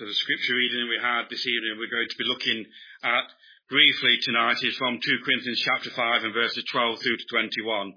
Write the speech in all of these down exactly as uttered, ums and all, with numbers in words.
So the scripture reading we had this evening, we're going to be looking at briefly tonight is from two Corinthians chapter five and verses twelve through to twenty-one.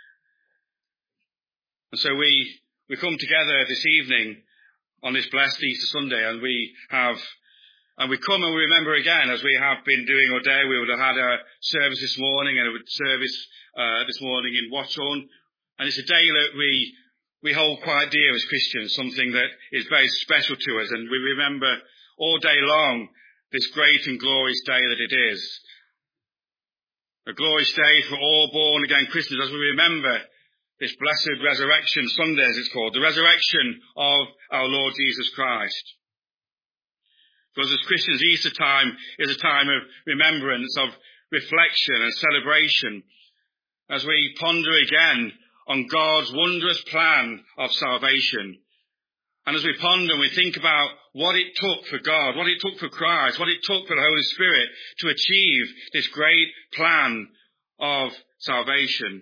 And so we, we come together this evening on this blessed Easter Sunday, and we have, and we come and we remember again, as we have been doing all day. We would have had a service this morning and a service uh, this morning in Watchorn. And it's a day that we we hold quite dear as Christians, something that is very special to us. And we remember all day long this great and glorious day that it is. A glorious day for all born again Christians as we remember this blessed resurrection Sunday, as it's called, the resurrection of our Lord Jesus Christ. Because as Christians, Easter time is a time of remembrance, of reflection and celebration, as we ponder again on God's wondrous plan of salvation. And as we ponder and we think about what it took for God, what it took for Christ, what it took for the Holy Spirit to achieve this great plan of salvation.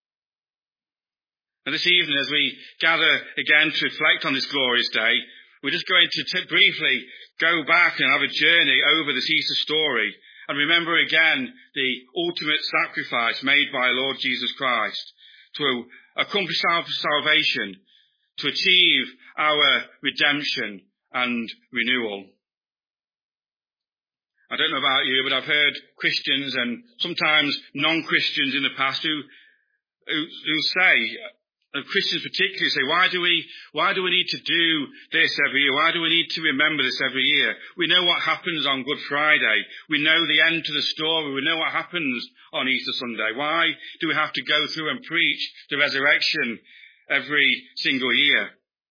And this evening, as we gather again to reflect on this glorious day, we're just going to t- briefly go back and have a journey over this Easter story and remember again the ultimate sacrifice made by Lord Jesus Christ to accomplish our salvation, to achieve our redemption and renewal. I don't know about you, but I've heard Christians and sometimes non-Christians in the past who who, who say, and Christians particularly say, why do we, why do we need to do this every year? Why do we need to remember this every year? We know what happens on Good Friday. We know the end to the story. We know what happens on Easter Sunday. Why do we have to go through and preach the resurrection every single year?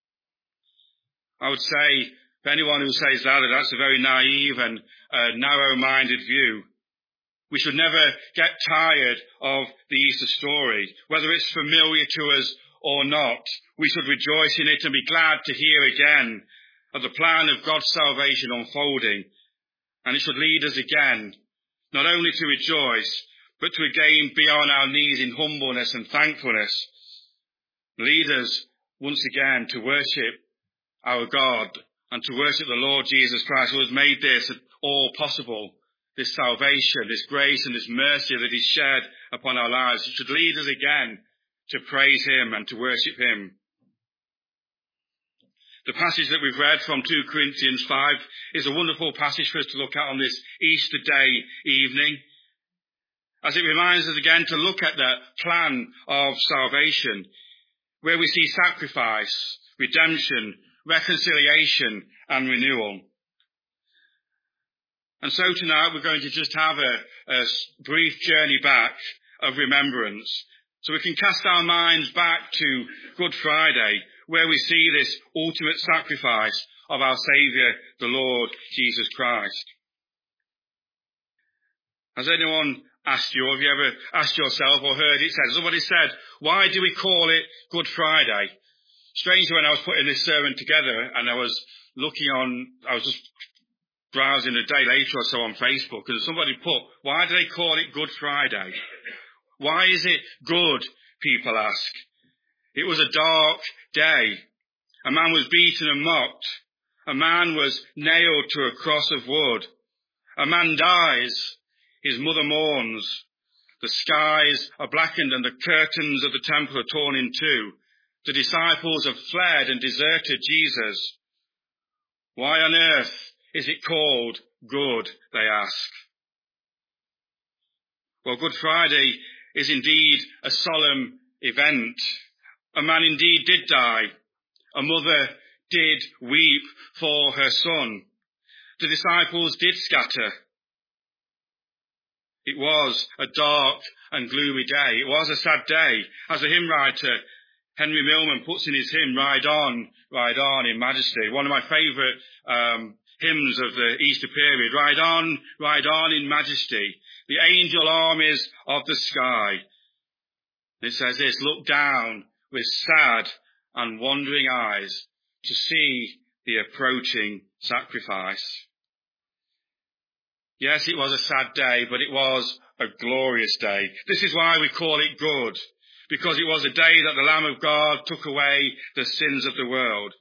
I would say, for anyone who says that, that's a very naive and uh, narrow-minded view. We should never get tired of the Easter story, whether it's familiar to us or not. We should rejoice in it and be glad to hear again of the plan of God's salvation unfolding. And it should lead us again, not only to rejoice, but to again be on our knees in humbleness and thankfulness. Lead us once again to worship our God and to worship the Lord Jesus Christ, who has made this all possible, this salvation, this grace and this mercy that is shed upon our lives. It should lead us again to praise him and to worship him. The passage that we've read from two Corinthians five is a wonderful passage for us to look at on this Easter day evening, as it reminds us again to look at the plan of salvation, where we see sacrifice, redemption, reconciliation and renewal. And so tonight we're going to just have a, a brief journey back of remembrance, so we can cast our minds back to Good Friday, where we see this ultimate sacrifice of our Saviour, the Lord Jesus Christ. Has anyone asked you, or have you ever asked yourself or heard it said, somebody said, why do we call it Good Friday? Strangely, when I was putting this sermon together and I was looking on, I was just browsing a day later or so on Facebook, and somebody put, why do they call it Good Friday? Why is it good, people ask? It was a dark day. A man was beaten and mocked. A man was nailed to a cross of wood. A man dies. His mother mourns. The skies are blackened and the curtains of the temple are torn in two. The disciples have fled and deserted Jesus. Why on earth is it called good, they ask? Well, Good Friday is indeed a solemn event. A man indeed did die. A mother did weep for her son. The disciples did scatter. It was a dark and gloomy day. It was a sad day. As the hymn writer Henry Millman puts in his hymn, Ride On, Ride On in Majesty, one of my favourite um, hymns of the Easter period. Ride on, ride on in majesty, the angel armies of the sky. It says this, look down with sad and wondering eyes to see the approaching sacrifice. Yes, it was a sad day, but it was a glorious day. This is why we call it good, because it was a day that the Lamb of God took away the sins of the world.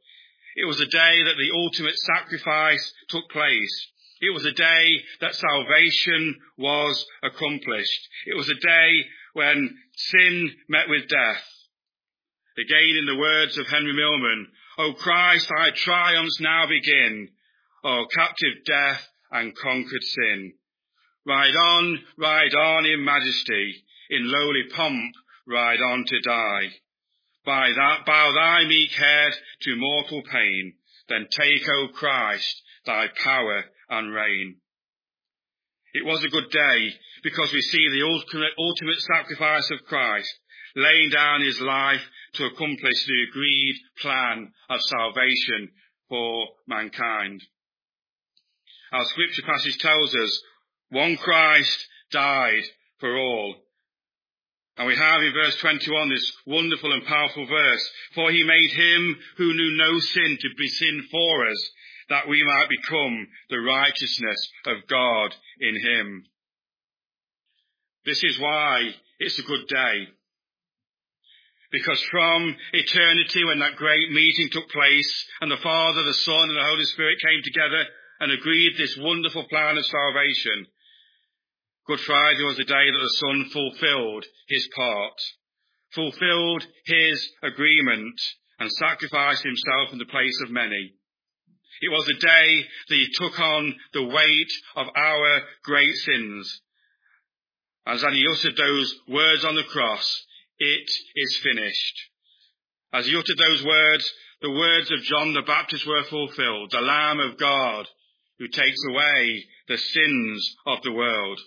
It was a day that the ultimate sacrifice took place. It was a day that salvation was accomplished. It was a day when sin met with death. Again, in the words of Henry Millman, "O Christ, thy triumphs now begin. O captive death and conquered sin. Ride on, ride on in majesty, in lowly pomp, ride on to die. By that, bow thy meek head to mortal pain, then take, O Christ, thy power and reign." It was a good day because we see the ultimate, ultimate sacrifice of Christ, laying down his life to accomplish the agreed plan of salvation for mankind. Our scripture passage tells us one Christ died for all. And we have in verse twenty-one this wonderful and powerful verse, "For he made him who knew no sin to be sin for us, that we might become the righteousness of God in him." This is why it's a good day. Because from eternity, when that great meeting took place and the Father, the Son and the Holy Spirit came together and agreed this wonderful plan of salvation, Good Friday was the day that the Son fulfilled his part, fulfilled his agreement and sacrificed himself in the place of many. It was the day that he took on the weight of our great sins. As he uttered those words on the cross, "It is finished." As he uttered those words, the words of John the Baptist were fulfilled, the Lamb of God who takes away the sins of the world.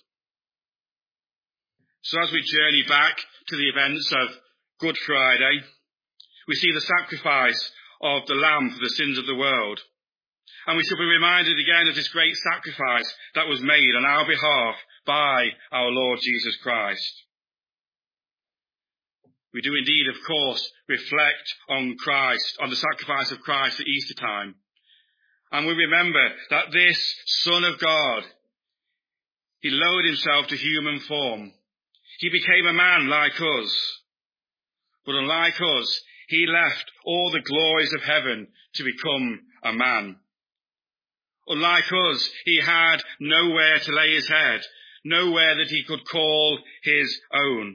So as we journey back to the events of Good Friday, we see the sacrifice of the Lamb for the sins of the world. And we should be reminded again of this great sacrifice that was made on our behalf by our Lord Jesus Christ. We do indeed, of course, reflect on Christ, on the sacrifice of Christ at Easter time. And we remember that this Son of God, he lowered himself to human form. He became a man like us. But unlike us, he left all the glories of heaven to become a man. Unlike us, he had nowhere to lay his head, nowhere that he could call his own.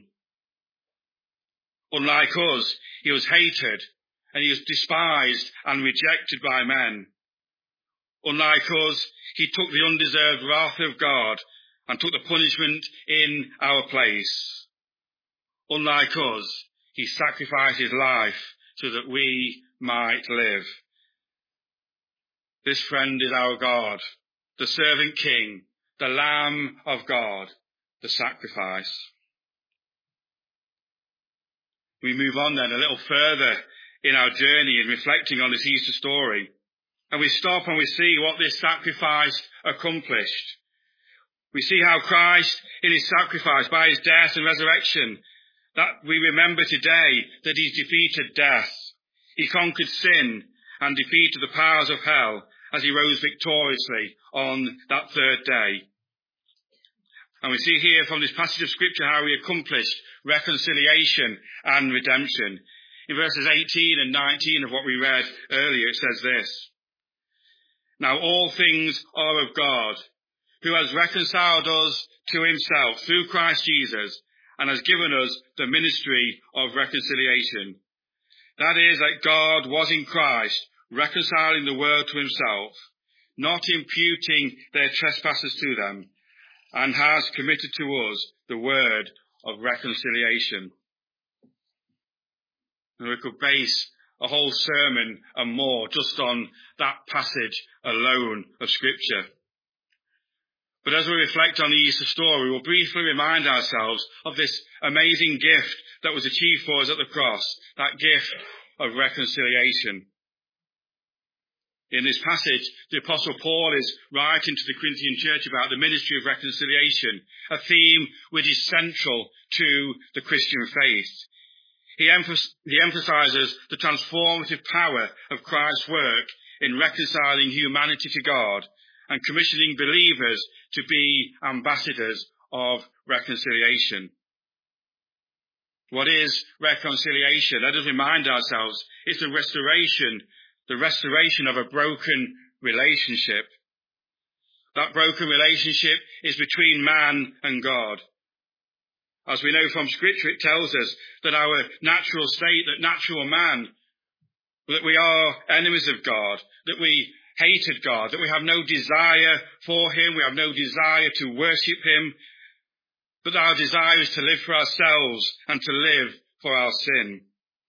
Unlike us, he was hated and he was despised and rejected by men. Unlike us, he took the undeserved wrath of God and took the punishment in our place. Unlike us, he sacrificed his life so that we might live. This friend is our God, the servant king, the Lamb of God, the sacrifice. We move on then a little further in our journey in reflecting on this Easter story. And we stop and we see what this sacrifice accomplished. We see how Christ, in his sacrifice, by his death and resurrection, that we remember today that he defeated death. He conquered sin and defeated the powers of hell as he rose victoriously on that third day. And we see here from this passage of Scripture how he accomplished reconciliation and redemption. In verses eighteen and nineteen of what we read earlier, it says this: "Now all things are of God, who has reconciled us to himself through Christ Jesus, and has given us the ministry of reconciliation. That is, that God was in Christ, reconciling the world to himself, not imputing their trespasses to them, and has committed to us the word of reconciliation." And we could base a whole sermon and more just on that passage alone of Scripture. But as we reflect on the Easter story, we'll briefly remind ourselves of this amazing gift that was achieved for us at the cross, that gift of reconciliation. In this passage, the Apostle Paul is writing to the Corinthian church about the ministry of reconciliation, a theme which is central to the Christian faith. He, emph- he emphasizes the transformative power of Christ's work in reconciling humanity to God and commissioning believers to be ambassadors of reconciliation. What is reconciliation? Let us remind ourselves, it's the restoration the restoration of a broken relationship. That broken relationship is between man and God. As we know from Scripture, it tells us that our natural state, that natural man, that we are enemies of God, that we hated God, that we have no desire for him, we have no desire to worship him, but our desire is to live for ourselves and to live for our sin.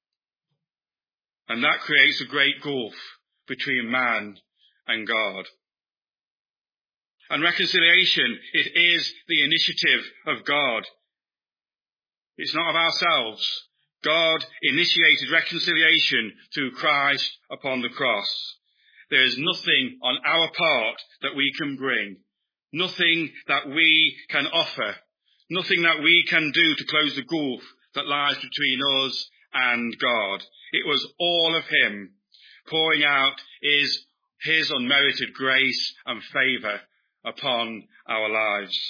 And that creates a great gulf between man and God. And reconciliation, it is the initiative of God. It's not of ourselves. God initiated reconciliation through Christ upon the cross. There is nothing on our part that we can bring, nothing that we can offer, nothing that we can do to close the gulf that lies between us and God. It was all of him pouring out his, his unmerited grace and favour upon our lives.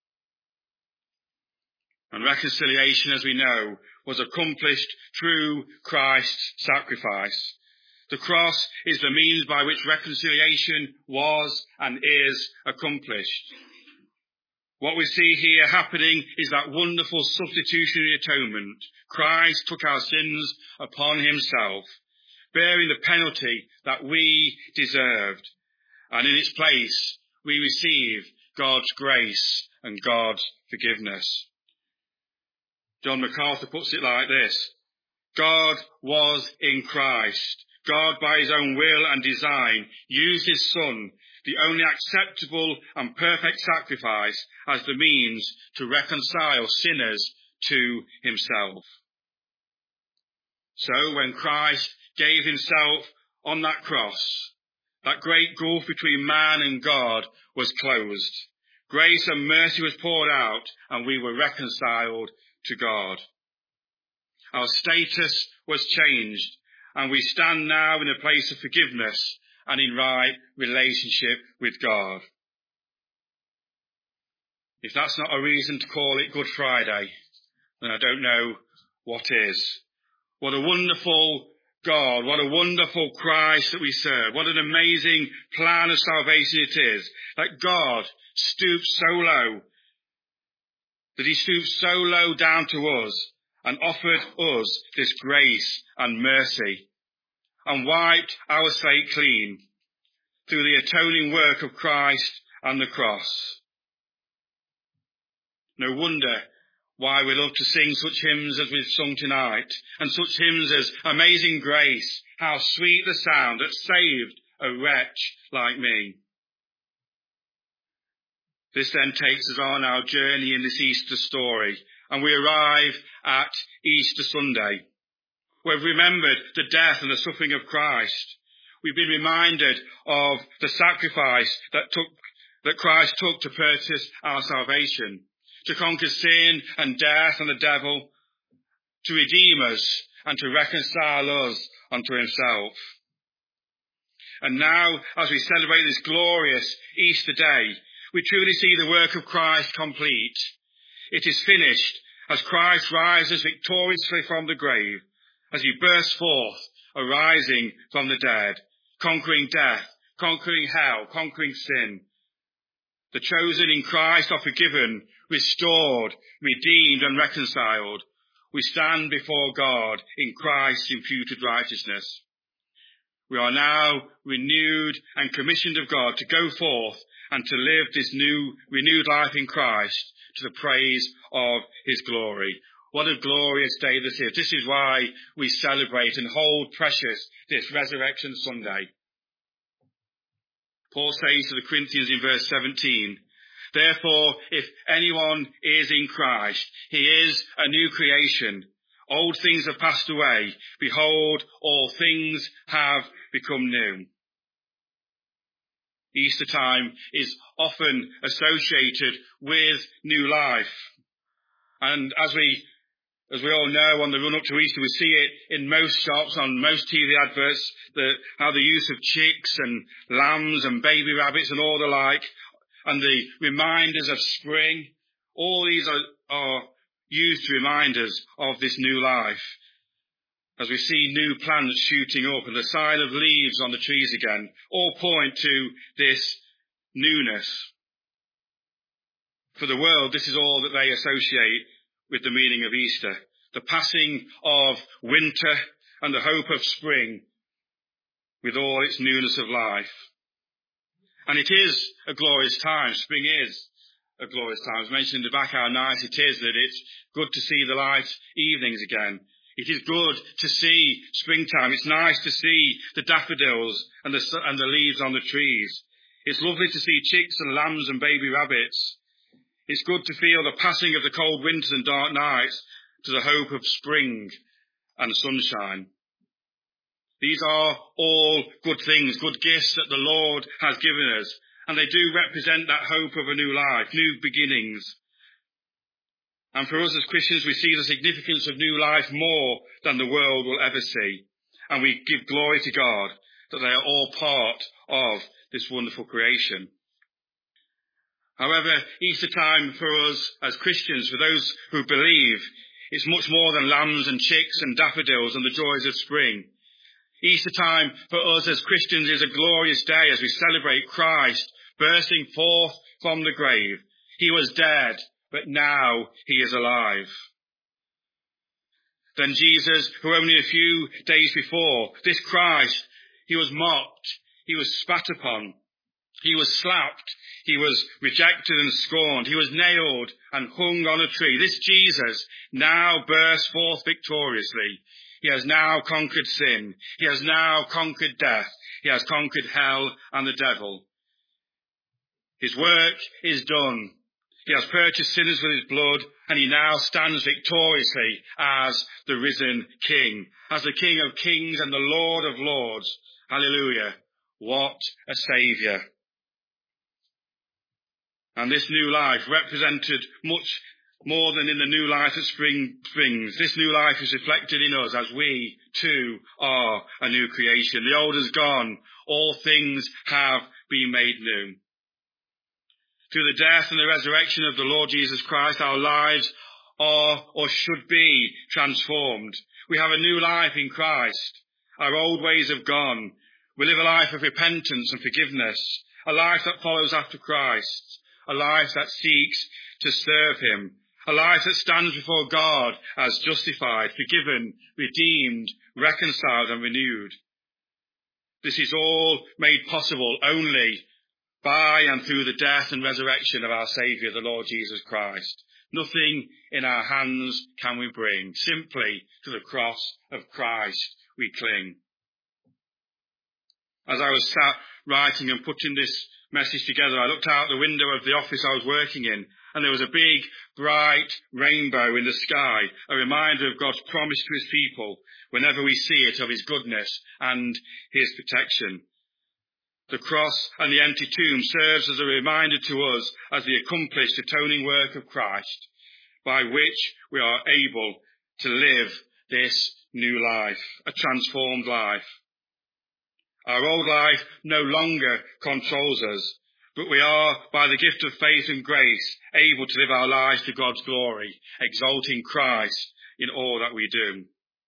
And reconciliation, as we know, was accomplished through Christ's sacrifice. The cross is the means by which reconciliation was and is accomplished. What we see here happening is that wonderful substitutionary atonement. Christ took our sins upon himself, bearing the penalty that we deserved. And in its place, we receive God's grace and God's forgiveness. John MacArthur puts it like this: God was in Christ. God, by his own will and design, used his Son, the only acceptable and perfect sacrifice, as the means to reconcile sinners to himself. So when Christ gave himself on that cross, that great gulf between man and God was closed. Grace and mercy was poured out, and we were reconciled to God. Our status was changed, and we stand now in a place of forgiveness and in right relationship with God. If that's not a reason to call it Good Friday, then I don't know what is. What a wonderful God, what a wonderful Christ that we serve. What an amazing plan of salvation it is, that God stooped so low, that he stooped so low down to us and offered us this grace and mercy and wiped our slate clean through the atoning work of Christ and the cross. No wonder why we love to sing such hymns as we've sung tonight, and such hymns as Amazing Grace, how sweet the sound that saved a wretch like me. This then takes us on our journey in this Easter story, and we arrive at Easter Sunday. We've remembered the death and the suffering of Christ. We've been reminded of the sacrifice that took, that Christ took to purchase our salvation, to conquer sin and death and the devil, to redeem us and to reconcile us unto himself. And now, as we celebrate this glorious Easter day, we truly see the work of Christ complete. It is finished as Christ rises victoriously from the grave, as he bursts forth, arising from the dead, conquering death, conquering hell, conquering sin. The chosen in Christ are forgiven, restored, redeemed and reconciled. We stand before God in Christ's imputed righteousness. We are now renewed and commissioned of God to go forth and to live this new, renewed life in Christ to the praise of his glory. What a glorious day this is. This is why we celebrate and hold precious this Resurrection Sunday. Paul says to the Corinthians in verse seventeen, therefore, if anyone is in Christ, he is a new creation. Old things have passed away. Behold, all things have become new. Easter time is often associated with new life. And as we As we all know, on the run up to Easter, we see it in most shops, on most T V adverts, the, how the use of chicks and lambs and baby rabbits and all the like, and the reminders of spring, all these are, are used to remind us of this new life. as we see new plants shooting up and the sign of leaves on the trees again, all point to this newness. For the world, this is all that they associate with the meaning of Easter. The passing of winter and the hope of spring with all its newness of life. And it is a glorious time. Spring is a glorious time. As mentioned in the back how nice it is that it's good to see the light evenings again. It is good to see springtime. It's nice to see the daffodils and the, and the leaves on the trees. It's lovely to see chicks and lambs and baby rabbits. It's good to feel the passing of the cold winters and dark nights to the hope of spring and sunshine. These are all good things, good gifts that the Lord has given us, and they do represent that hope of a new life, new beginnings. And for us as Christians, we see the significance of new life more than the world will ever see, and we give glory to God that they are all part of this wonderful creation. However, Easter time for us as Christians, for those who believe, it's much more than lambs and chicks and daffodils and the joys of spring. Easter time for us as Christians is a glorious day as we celebrate Christ bursting forth from the grave. He was dead, but now he is alive. Then Jesus, who only a few days before, this Christ, he was mocked, he was spat upon, he was slapped, he was rejected and scorned, he was nailed and hung on a tree. This Jesus now bursts forth victoriously. He has now conquered sin. He has now conquered death. He has conquered hell and the devil. His work is done. He has purchased sinners with his blood, and he now stands victoriously as the risen King, as the King of kings and the Lord of lords. Hallelujah. What a Saviour. And this new life represented much more than in the new life that spring brings. This new life is reflected in us as we too are a new creation. The old is gone. All things have been made new. Through the death and the resurrection of the Lord Jesus Christ, our lives are or should be transformed. We have a new life in Christ. Our old ways have gone. We live a life of repentance and forgiveness, a life that follows after Christ, a life that seeks to serve him, a life that stands before God as justified, forgiven, redeemed, reconciled and renewed. This is all made possible only by and through the death and resurrection of our Saviour, the Lord Jesus Christ. Nothing in our hands can we bring. Simply to the cross of Christ we cling. As I was sat writing and putting this message together, I looked out the window of the office I was working in, and there was a big, bright rainbow in the sky, a reminder of God's promise to his people, whenever we see it, of his goodness and his protection. The cross and the empty tomb serves as a reminder to us as the accomplished atoning work of Christ, by which we are able to live this new life, a transformed life. Our old life no longer controls us, but we are, by the gift of faith and grace, able to live our lives to God's glory, exalting Christ in all that we do.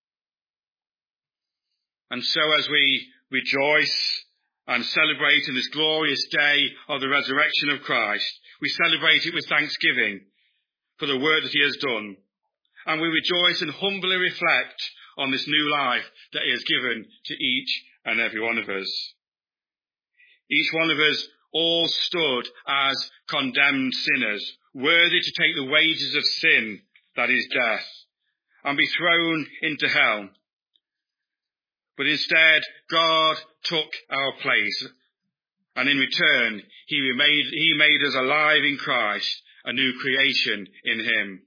And so as we rejoice and celebrate in this glorious day of the resurrection of Christ, we celebrate it with thanksgiving for the work that he has done. And we rejoice and humbly reflect on this new life that he has given to each and every one of us. Each one of us all stood as condemned sinners, worthy to take the wages of sin, that is death, and be thrown into hell. But instead, God took our place, and in return, he made, he made us alive in Christ, a new creation in him.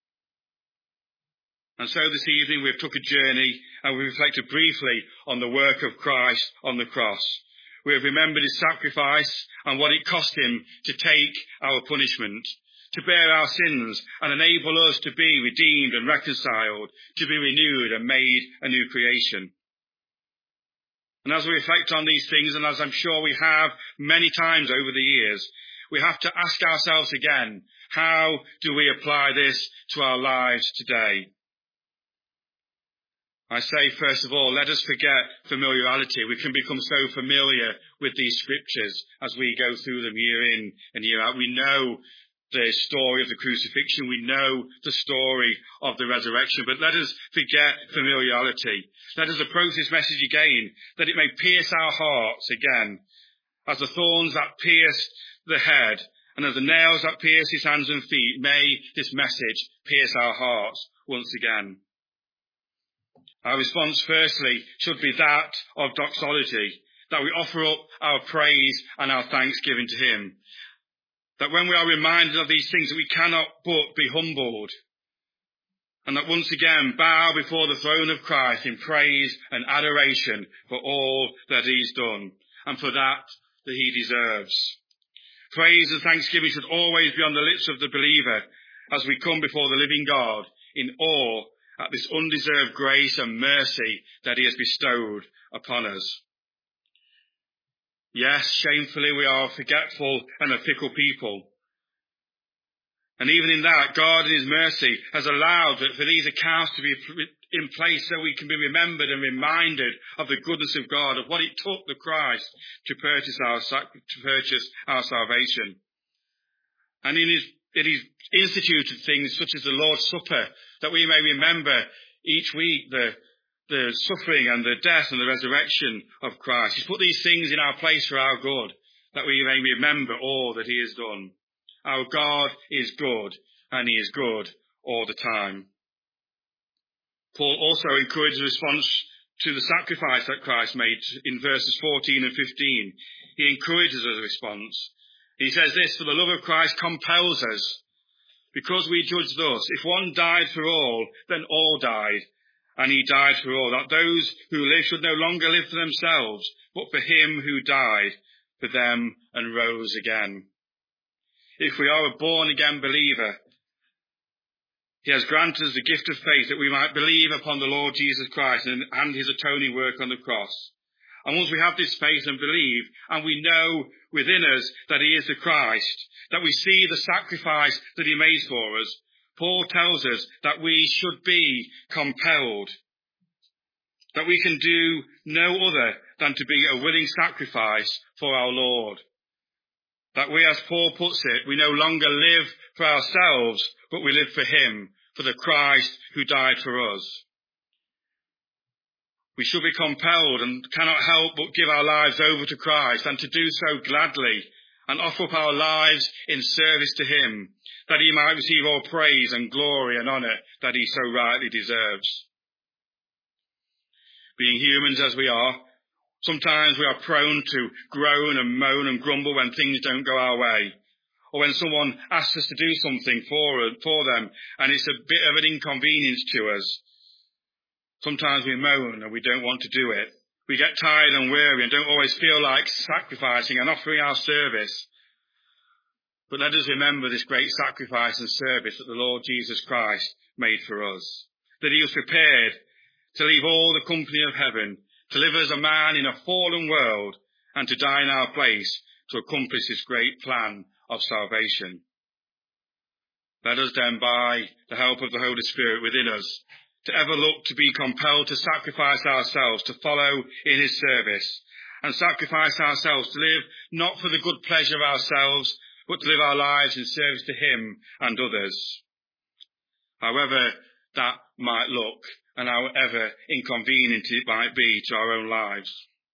And so this evening we've took a journey and we reflected briefly on the work of Christ on the cross. We have remembered his sacrifice and what it cost him to take our punishment, to bear our sins and enable us to be redeemed and reconciled, to be renewed and made a new creation. And as we reflect on these things, and as I'm sure we have many times over the years, we have to ask ourselves again, how do we apply this to our lives today? I say, first of all, let us forget familiarity. We can become so familiar with these scriptures as we go through them year in and year out. We know the story of the crucifixion. We know the story of the resurrection. But let us forget familiarity. Let us approach this message again, that it may pierce our hearts again, as the thorns that pierced the head and as the nails that pierce his hands and feet. May this message pierce our hearts once again. Our response, firstly, should be that of doxology, that we offer up our praise and our thanksgiving to him. That when we are reminded of these things, that we cannot but be humbled, and that once again bow before the throne of Christ in praise and adoration for all that he's done, and for that that he deserves. Praise and thanksgiving should always be on the lips of the believer as we come before the living God in awe at this undeserved grace and mercy that he has bestowed upon us. Yes, shamefully we are forgetful and a fickle people. And even in that, God in his mercy has allowed for these accounts to be in place so we can be remembered and reminded of the goodness of God, of what it took the Christ to purchase our, to purchase our salvation. And in his, in his instituted things such as the Lord's Supper, that we may remember each week the, the suffering and the death and the resurrection of Christ. He's put these things in our place for our good, that we may remember all that he has done. Our God is good, and he is good all the time. Paul also encourages a response to the sacrifice that Christ made in verses fourteen and fifteen. He encourages a response. He says this, for the love of Christ compels us, because we judge thus, if one died for all, then all died, and he died for all, that those who live should no longer live for themselves, but for him who died for them and rose again. If we are a born-again believer, he has granted us the gift of faith that we might believe upon the Lord Jesus Christ and, and his atoning work on the cross. And once we have this faith and believe, and we know within us that he is the Christ, that we see the sacrifice that he made for us, Paul tells us that we should be compelled, that we can do no other than to be a willing sacrifice for our Lord. That we, as Paul puts it, we no longer live for ourselves, but we live for him, for the Christ who died for us. We should be compelled and cannot help but give our lives over to Christ, and to do so gladly, and offer up our lives in service to him, that he might receive all praise and glory and honour that he so rightly deserves. Being humans as we are, sometimes we are prone to groan and moan and grumble when things don't go our way, or when someone asks us to do something for, for them and it's a bit of an inconvenience to us. Sometimes we moan and we don't want to do it. We get tired and weary and don't always feel like sacrificing and offering our service. But let us remember this great sacrifice and service that the Lord Jesus Christ made for us, that he was prepared to leave all the company of heaven, to live as a man in a fallen world, and to die in our place to accomplish this great plan of salvation. Let us then, by the help of the Holy Spirit within us, to ever look to be compelled to sacrifice ourselves, to follow in his service, and sacrifice ourselves to live not for the good pleasure of ourselves, but to live our lives in service to him and others, however that might look, and however inconvenient it might be to our own lives.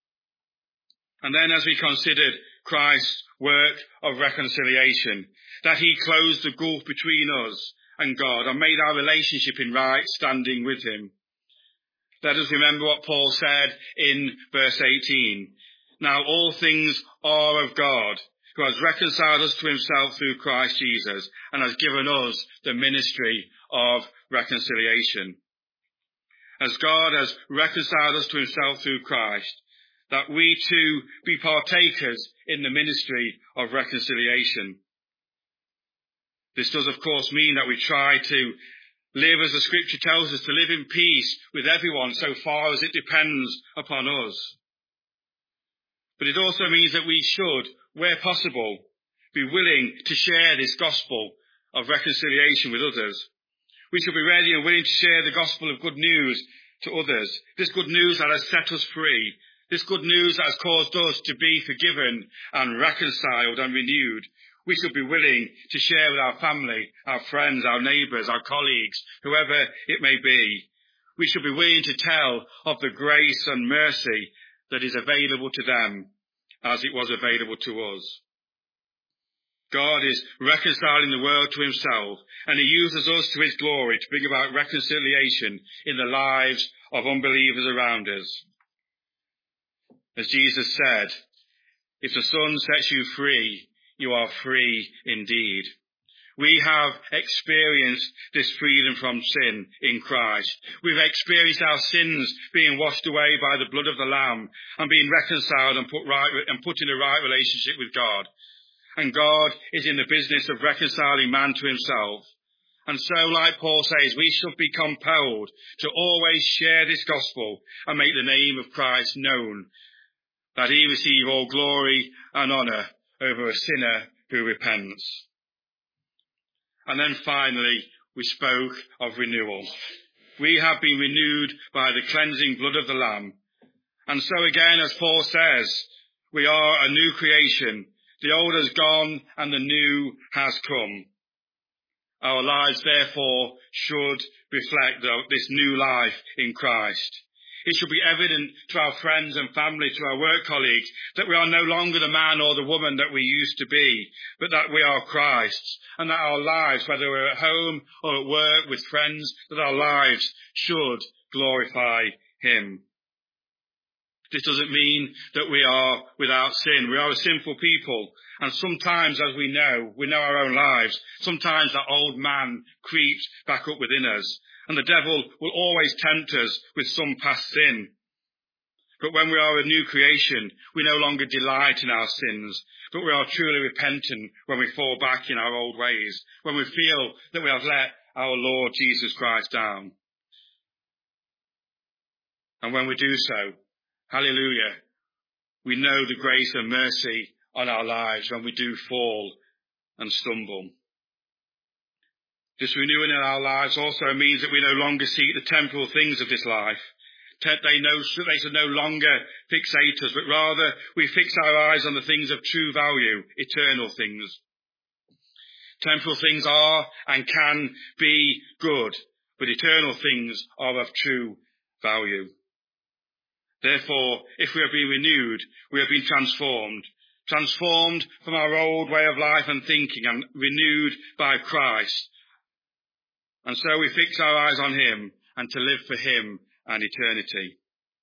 And then as we considered Christ's work of reconciliation, that he closed the gulf between us and God and made our relationship in right standing with him, let us remember what Paul said in verse eighteen. Now all things are of God, who has reconciled us to himself through Christ Jesus, and has given us the ministry of reconciliation. As God has reconciled us to himself through Christ, that we too be partakers in the ministry of reconciliation. This does, of course, mean that we try to live as the Scripture tells us, to live in peace with everyone so far as it depends upon us. But it also means that we should, where possible, be willing to share this gospel of reconciliation with others. We should be ready and willing to share the gospel of good news to others, this good news that has set us free, this good news that has caused us to be forgiven and reconciled and renewed, we should be willing to share with our family, our friends, our neighbours, our colleagues, whoever it may be. We should be willing to tell of the grace and mercy that is available to them as it was available to us. God is reconciling the world to himself, and he uses us to his glory to bring about reconciliation in the lives of unbelievers around us. As Jesus said, if the Son sets you free, you are free indeed. We have experienced this freedom from sin in Christ. We've experienced our sins being washed away by the blood of the Lamb and being reconciled and put right and put in a right relationship with God. And God is in the business of reconciling man to himself. And so, like Paul says, we should be compelled to always share this gospel and make the name of Christ known, that he receive all glory and honour over a sinner who repents. And then finally, we spoke of renewal. We have been renewed by the cleansing blood of the Lamb. And so again, as Paul says, we are a new creation. The old has gone and the new has come. Our lives, therefore, should reflect this new life in Christ. It should be evident to our friends and family, to our work colleagues, that we are no longer the man or the woman that we used to be, but that we are Christ's, and that our lives, whether we're at home or at work with friends, that our lives should glorify him. This doesn't mean that we are without sin. We are a sinful people, and sometimes, as we know, we know our own lives, sometimes that old man creeps back up within us. And the devil will always tempt us with some past sin. But when we are a new creation, we no longer delight in our sins, but we are truly repentant when we fall back in our old ways, when we feel that we have let our Lord Jesus Christ down. And when we do so, hallelujah, we know the grace and mercy on our lives when we do fall and stumble. This renewing in our lives also means that we no longer seek the temporal things of this life. They, know, they should no longer fixate us, but rather we fix our eyes on the things of true value, eternal things. Temporal things are and can be good, but eternal things are of true value. Therefore, if we have been renewed, we have been transformed. Transformed from our old way of life and thinking and renewed by Christ. And so we fix our eyes on him and to live for him and eternity.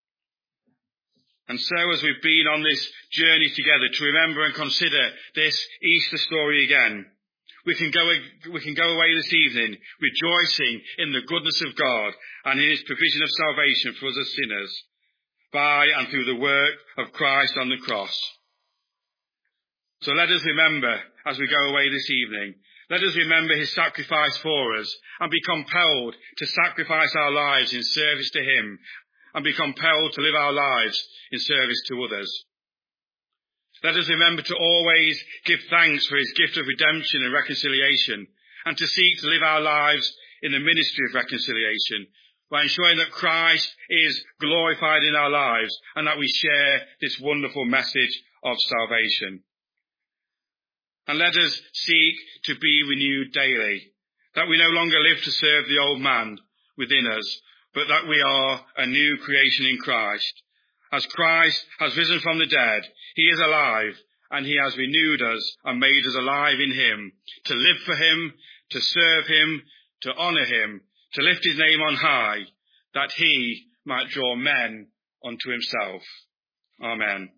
And so as we've been on this journey together to remember and consider this Easter story again, we can go, we can go away this evening rejoicing in the goodness of God and in his provision of salvation for us as sinners by and through the work of Christ on the cross. So let us remember as we go away this evening, let us remember his sacrifice for us and be compelled to sacrifice our lives in service to him and be compelled to live our lives in service to others. Let us remember to always give thanks for his gift of redemption and reconciliation and to seek to live our lives in the ministry of reconciliation by ensuring that Christ is glorified in our lives and that we share this wonderful message of salvation. And let us seek to be renewed daily, that we no longer live to serve the old man within us, but that we are a new creation in Christ. As Christ has risen from the dead, he is alive, and he has renewed us and made us alive in him, to live for him, to serve him, to honour him, to lift his name on high, that he might draw men unto himself. Amen.